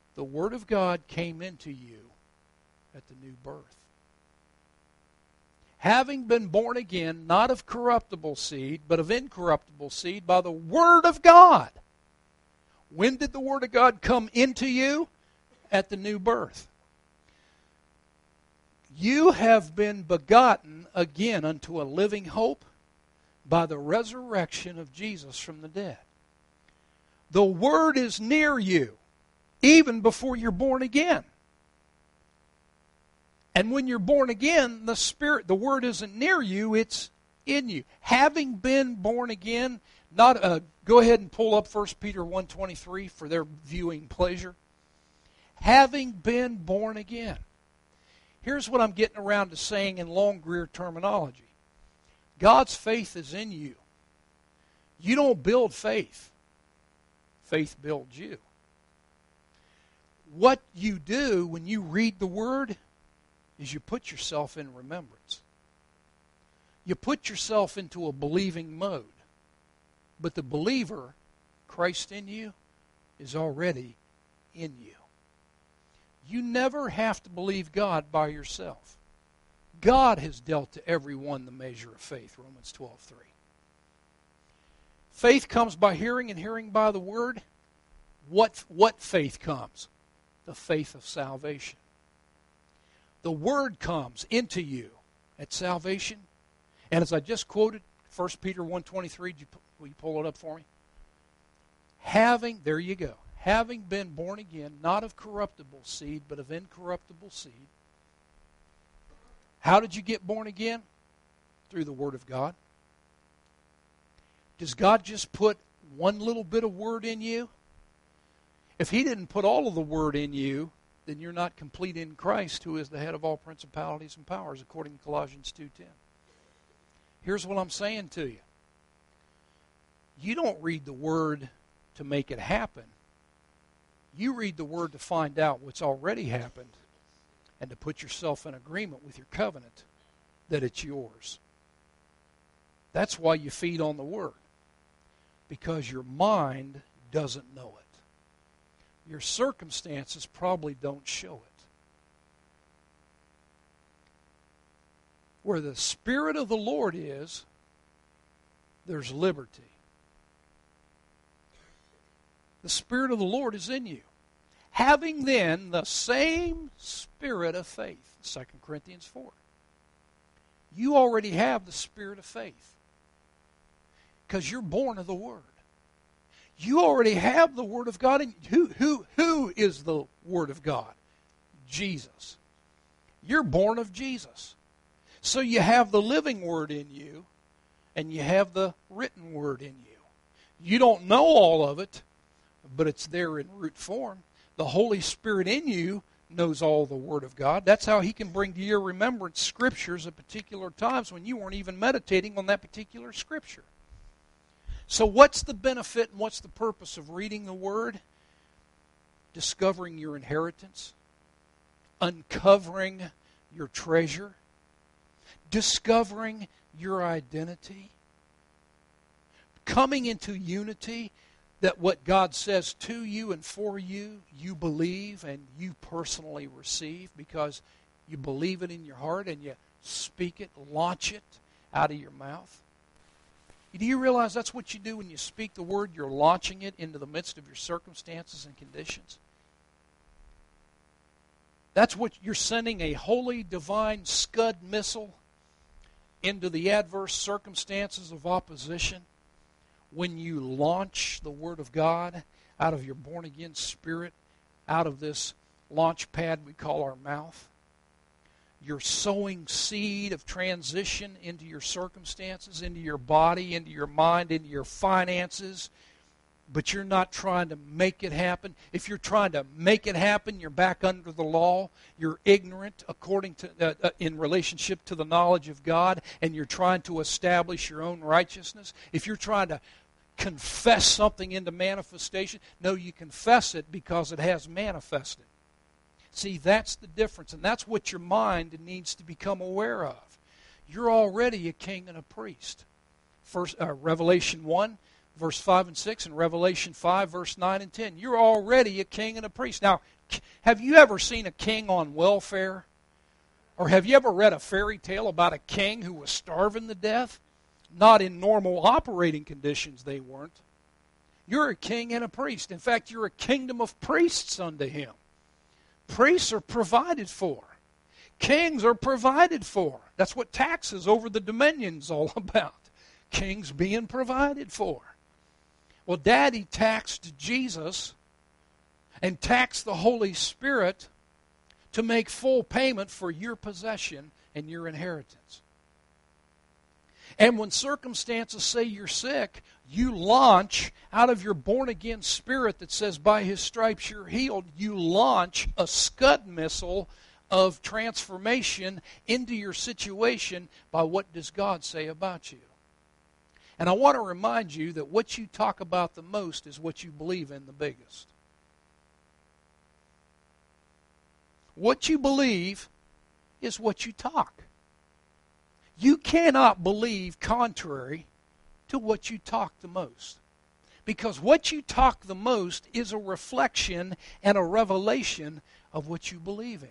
The Word of God came into you at the new birth. Having been born again, not of corruptible seed, but of incorruptible seed, by the Word of God. When did the Word of God come into you? At the new birth. You have been begotten again unto a living hope by the resurrection of Jesus from the dead. The Word is near you, even before you're born again. And when you're born again, the Word isn't near you, it's in you. Having been born again, go ahead and pull up 1 Peter 1:23 for their viewing pleasure. Having been born again. Here's what I'm getting around to saying in long Greer terminology. God's faith is in you. You don't build faith. Faith builds you. What you do when you read the Word is you put yourself in remembrance. You put yourself into a believing mode. But the believer, Christ in you, is already in you. You never have to believe God by yourself. God has dealt to everyone the measure of faith, Romans 12:3. Faith comes by hearing, and hearing by the Word. What faith comes? The faith of salvation. The Word comes into you at salvation. And as I just quoted, 1 Peter 1:23, will you pull it up for me? There you go. Having been born again, not of corruptible seed, but of incorruptible seed. How did you get born again? Through the Word of God. Does God just put one little bit of Word in you? If He didn't put all of the Word in you, then you're not complete in Christ, who is the head of all principalities and powers, according to Colossians 2:10. Here's what I'm saying to you. You don't read the Word to make it happen. You read the Word to find out what's already happened and to put yourself in agreement with your covenant that it's yours. That's why you feed on the Word, because your mind doesn't know it. Your circumstances probably don't show it. Where the Spirit of the Lord is, there's liberty. The Spirit of the Lord is in you. Having then the same spirit of faith, 2 Corinthians 4. You already have the spirit of faith because you're born of the Word. You already have the Word of God in you. Who is the Word of God? Jesus. You're born of Jesus. So you have the living Word in you, and you have the written Word in you. You don't know all of it, but it's there in root form. The Holy Spirit in you knows all the Word of God. That's how He can bring to your remembrance Scriptures at particular times when you weren't even meditating on that particular Scripture. So what's the benefit and what's the purpose of reading the Word? Discovering your inheritance, uncovering your treasure, discovering your identity, coming into unity that what God says to you and for you, you believe and you personally receive because you believe it in your heart and you speak it, launch it out of your mouth. Do you realize that's what you do when you speak the Word? You're launching it into the midst of your circumstances and conditions. That's what you're sending, a holy, divine Scud missile into the adverse circumstances of opposition. When you launch the Word of God out of your born-again spirit, out of this launch pad we call our mouth, you're sowing seed of transition into your circumstances, into your body, into your mind, into your finances, but you're not trying to make it happen. If you're trying to make it happen, you're back under the law. You're ignorant according to in relationship to the knowledge of God, and you're trying to establish your own righteousness. If you're trying to confess something into manifestation, no, you confess it because it has manifested. See, that's the difference, and that's what your mind needs to become aware of. You're already a king and a priest. Revelation 1, verse 5 and 6, and Revelation 5, verse 9 and 10. You're already a king and a priest. Now, have you ever seen a king on welfare? Or have you ever read a fairy tale about a king who was starving to death? Not in normal operating conditions, they weren't. You're a king and a priest. In fact, you're a kingdom of priests unto him. Priests are provided for. Kings are provided for. That's what taxes over the dominion's all about. Kings being provided for. Well, Daddy taxed Jesus and taxed the Holy Spirit to make full payment for your possession and your inheritance. And when circumstances say you're sick, you launch out of your born-again spirit that says, by His stripes you're healed, you launch a Scud missile of transformation into your situation by what does God say about you. And I want to remind you that what you talk about the most is what you believe in the biggest. What you believe is what you talk. You cannot believe contrary to what you talk the most. Because what you talk the most is a reflection and a revelation of what you believe in.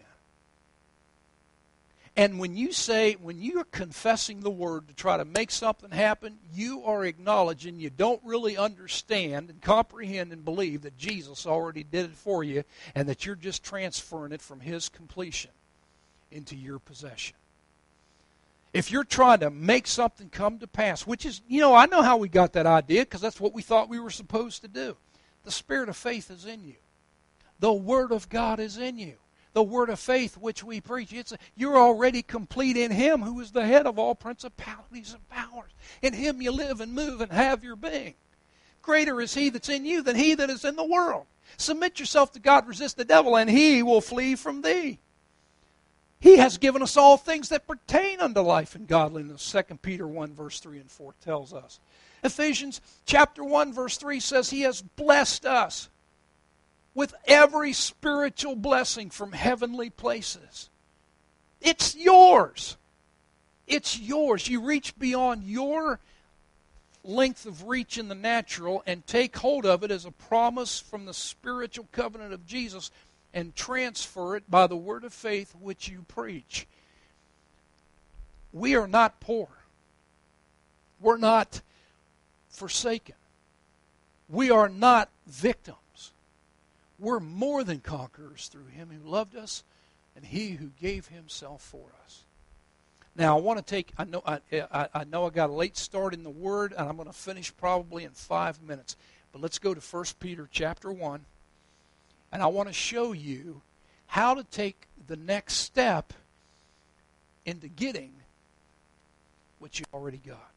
And when you're confessing the Word to try to make something happen, you are acknowledging you don't really understand and comprehend and believe that Jesus already did it for you and that you're just transferring it from His completion into your possession. If you're trying to make something come to pass, which is, I know how we got that idea because that's what we thought we were supposed to do. The spirit of faith is in you. The Word of God is in you. The word of faith which we preach. You're already complete in Him who is the head of all principalities and powers. In Him you live and move and have your being. Greater is He that's in you than he that is in the world. Submit yourself to God, resist the devil, and he will flee from thee. He has given us all things that pertain unto life and godliness. 2 Peter 1 verse 3 and 4 tells us. Ephesians chapter 1 verse 3 says He has blessed us with every spiritual blessing from heavenly places. It's yours. It's yours. You reach beyond your length of reach in the natural and take hold of it as a promise from the spiritual covenant of Jesus and transfer it by the word of faith which you preach. We are not poor. We're not forsaken. We are not victims. We're more than conquerors through Him who loved us and He who gave Himself for us. Now, I want to take, I know I got a late start in the Word, and I'm going to finish probably in 5 minutes. But let's go to 1 Peter chapter 1, and I want to show you how to take the next step into getting what you already got.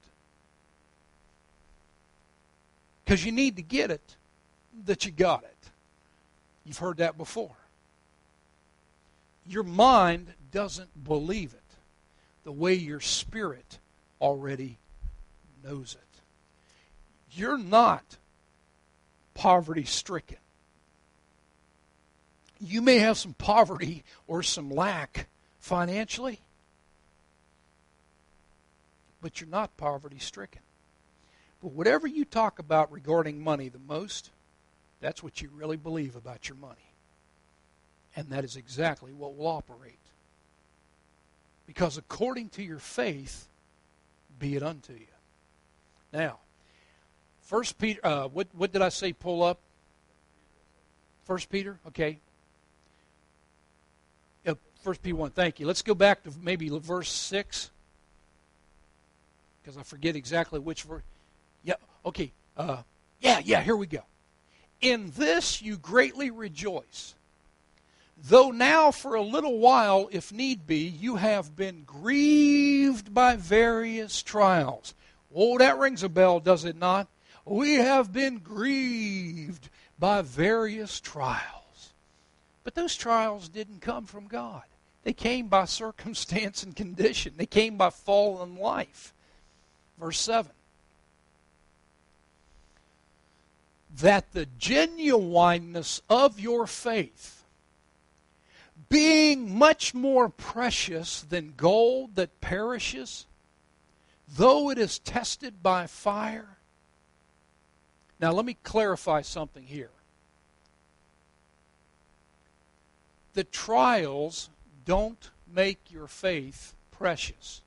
Because you need to get it that you got it. You've heard that before. Your mind doesn't believe it the way your spirit already knows it. You're not poverty-stricken. You may have some poverty or some lack financially, but you're not poverty-stricken. But whatever you talk about regarding money the most, that's what you really believe about your money. And that is exactly what will operate. Because according to your faith, be it unto you. Now, 1 Peter, what did I say pull up? 1 Peter, okay. 1 Peter 1, thank you. Let's go back to maybe verse 6. Because I forget exactly which verse. Yeah, okay. Here we go. In this you greatly rejoice, though now for a little while, if need be, you have been grieved by various trials. Oh, that rings a bell, does it not? We have been grieved by various trials. But those trials didn't come from God. They came by circumstance and condition. They came by fallen life. Verse 7. That the genuineness of your faith, being much more precious than gold that perishes, though it is tested by fire, Now let me clarify something here. The trials don't make your faith precious.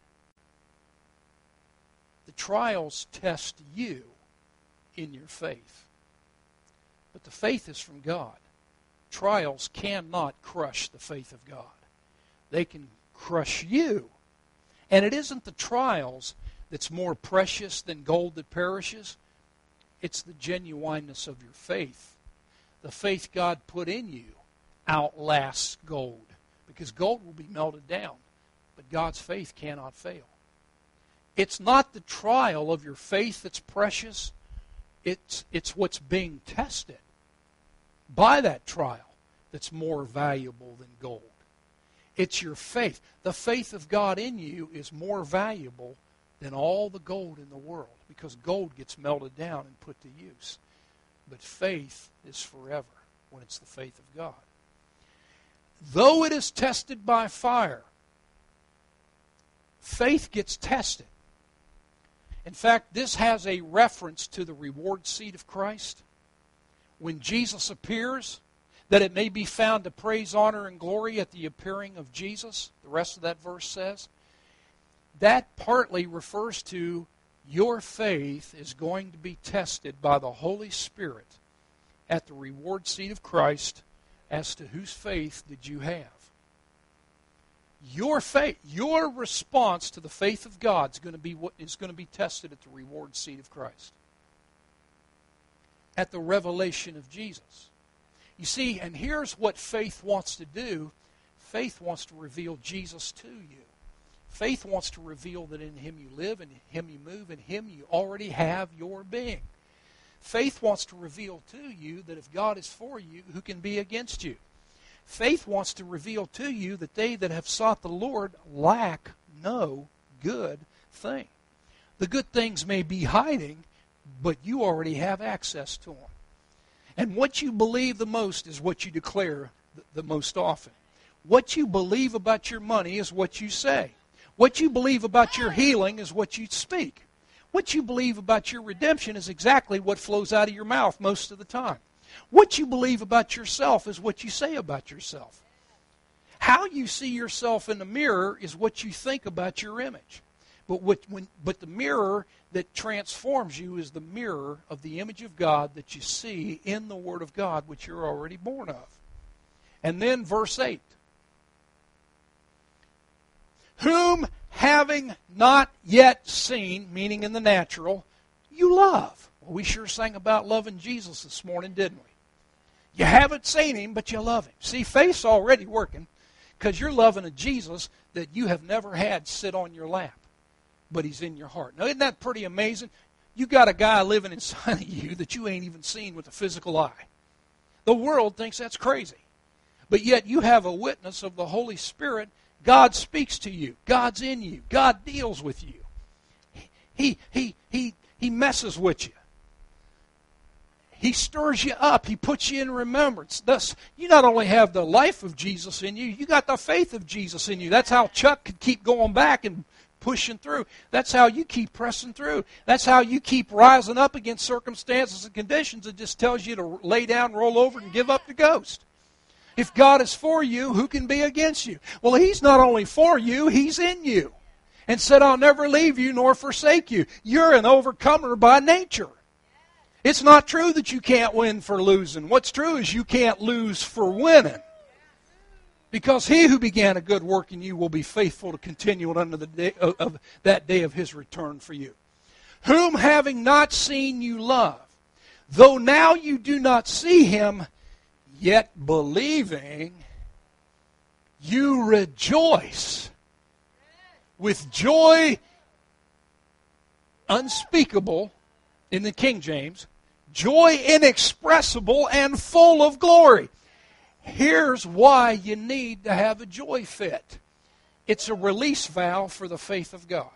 The trials test you in your faith. But the faith is from God. Trials cannot crush the faith of God. They can crush you. And it isn't the trials that's more precious than gold that perishes. It's the genuineness of your faith. The faith God put in you outlasts gold. Because gold will be melted down. But God's faith cannot fail. It's not the trial of your faith that's precious. It's what's being tested by that trial that's more valuable than gold. It's your faith. The faith of God in you is more valuable than all the gold in the world, because gold gets melted down and put to use. But faith is forever when it's the faith of God. Though it is tested by fire, faith gets tested. In fact, this has a reference to the reward seat of Christ. When Jesus appears, that it may be found to praise, honor, and glory at the appearing of Jesus, the rest of that verse says, that partly refers to your faith is going to be tested by the Holy Spirit at the reward seat of Christ as to whose faith did you have. Your faith, your response to the faith of God is going to be tested at the reward seat of Christ. At the revelation of Jesus. You see, and here's what faith wants to do. Faith wants to reveal Jesus to you. Faith wants to reveal that in Him you live, in Him you move, in Him you already have your being. Faith wants to reveal to you that if God is for you, who can be against you? Faith wants to reveal to you that they that have sought the Lord lack no good thing. The good things may be hiding, but you already have access to them. And what you believe the most is what you declare the most often. What you believe about your money is what you say. What you believe about your healing is what you speak. What you believe about your redemption is exactly what flows out of your mouth most of the time. What you believe about yourself is what you say about yourself. How you see yourself in the mirror is what you think about your image. But the mirror that transforms you is the mirror of the image of God that you see in the Word of God, which you're already born of. And then verse 8. Whom having not yet seen, meaning in the natural, you love. Well, we sure sang about loving Jesus this morning, didn't we? You haven't seen Him, but you love Him. See, faith's already working because you're loving a Jesus that you have never had sit on your lap, but He's in your heart. Now, isn't that pretty amazing? You got a guy living inside of you that you ain't even seen with a physical eye. The world thinks that's crazy. But yet you have a witness of the Holy Spirit. God speaks to you. God's in you. God deals with you. He messes with you. He stirs you up. He puts you in remembrance. Thus, you not only have the life of Jesus in you, you got the faith of Jesus in you. That's how Chuck could keep going back and pushing through. That's how you keep pressing through. That's how you keep rising up against circumstances and conditions. It just tells you to lay down, roll over, and give up the ghost. If God is for you, who can be against you? Well, He's not only for you, He's in you. And said, I'll never leave you nor forsake you. You're an overcomer by nature. It's not true that you can't win for losing. What's true is you can't lose for winning. Because He who began a good work in you will be faithful to continue it unto the day of that day of His return for you. Whom having not seen you love, though now you do not see Him, yet believing, you rejoice with joy unspeakable in the King James, joy inexpressible and full of glory. Here's why you need to have a joy fit. It's a release valve for the faith of God.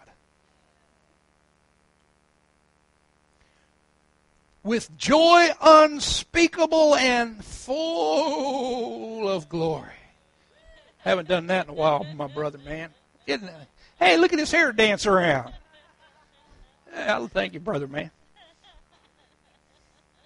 With joy unspeakable and full of glory. Haven't done that in a while, my brother, man. Hey, look at his hair dance around. Thank you, brother, man.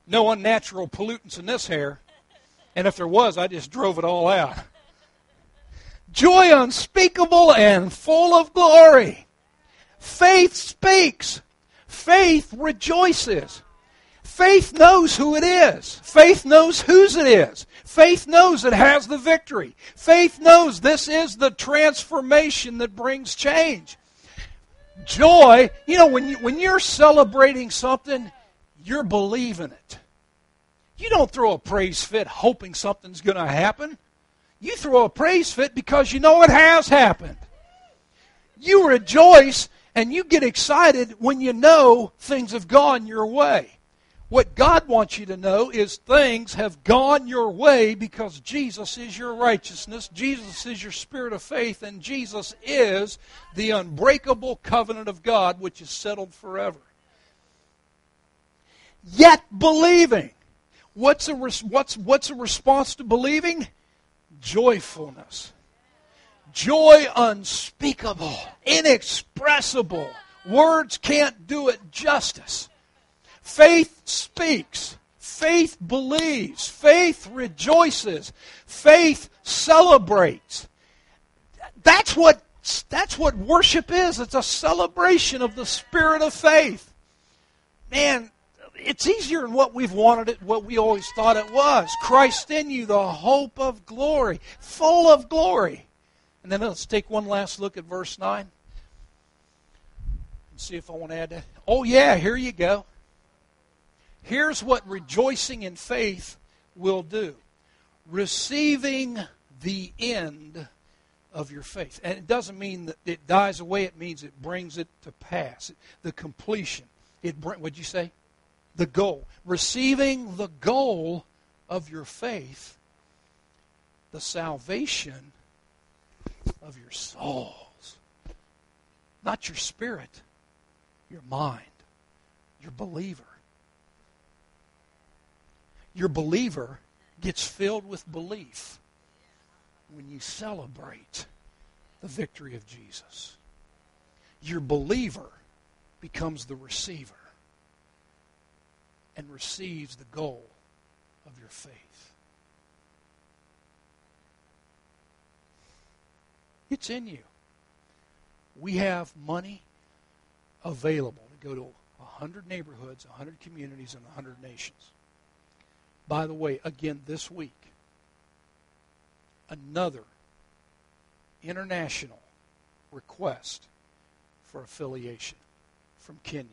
No unnatural pollutants in this hair. And if there was, I just drove it all out. Joy unspeakable and full of glory. Faith speaks. Faith rejoices. Faith knows who it is. Faith knows whose it is. Faith knows it has the victory. Faith knows this is the transformation that brings change. Joy, when you're celebrating something, you're believing it. You don't throw a praise fit hoping something's going to happen. You throw a praise fit because you know it has happened. You rejoice and you get excited when you know things have gone your way. What God wants you to know is things have gone your way because Jesus is your righteousness, Jesus is your spirit of faith, and Jesus is the unbreakable covenant of God which is settled forever. Yet believing. What's a response to believing? Joyfulness. Joy unspeakable, inexpressible. Words can't do it justice. Faith speaks. Faith believes. Faith rejoices. Faith celebrates. That's what worship is. It's a celebration of the spirit of faith. Man, it's easier than what we've wanted it, what we always thought it was. Christ in you, the hope of glory, full of glory. And then let's take one last look at verse 9. And see if I want to add that. Oh yeah, here you go. Here's what rejoicing in faith will do. Receiving the end of your faith. And it doesn't mean that it dies away. It means it brings it to pass. The completion. What'd you say? The goal. Receiving the goal of your faith. The salvation of your souls. Not your spirit. Your mind. Your believer. Your believer gets filled with belief when you celebrate the victory of Jesus. Your believer becomes the receiver and receives the goal of your faith. It's in you. We have money available to go to 100 neighborhoods, 100 communities, and 100 nations. By the way, again this week, another international request for affiliation from Kenya.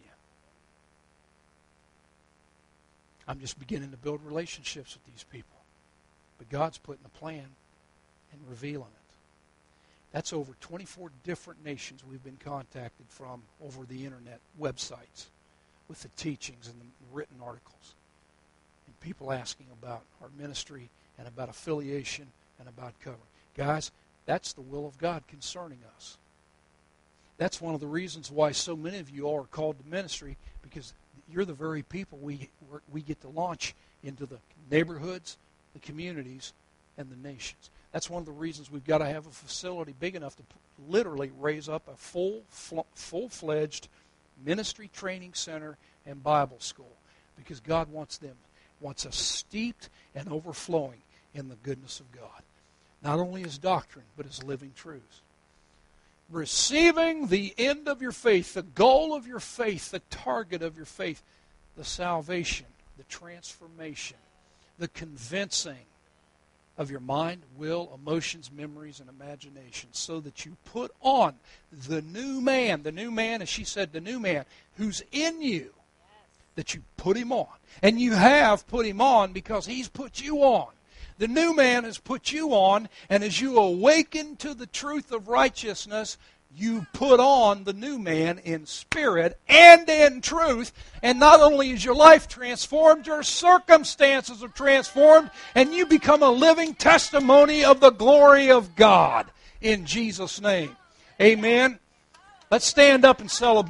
I'm just beginning to build relationships with these people. But God's putting a plan and revealing it. That's over 24 different nations we've been contacted from over the internet websites with the teachings and the written articles. And people asking about our ministry and about affiliation and about covering. Guys, that's the will of God concerning us. That's one of the reasons why so many of you all are called to ministry, because you're the very people we get to launch into the neighborhoods, the communities, and the nations. That's one of the reasons we've got to have a facility big enough to literally raise up a full-fledged ministry training center and Bible school, because God wants us steeped and overflowing in the goodness of God. Not only His doctrine, but His living truths. Receiving the end of your faith, the goal of your faith, the target of your faith, the salvation, the transformation, the convincing of your mind, will, emotions, memories, and imagination, so that you put on the new man, as she said, the new man who's in you, that you put him on. And you have put him on because He's put you on. The new man has put you on, and as you awaken to the truth of righteousness, you put on the new man in spirit and in truth. And not only is your life transformed, your circumstances are transformed, and you become a living testimony of the glory of God. In Jesus' name. Amen. Let's stand up and celebrate.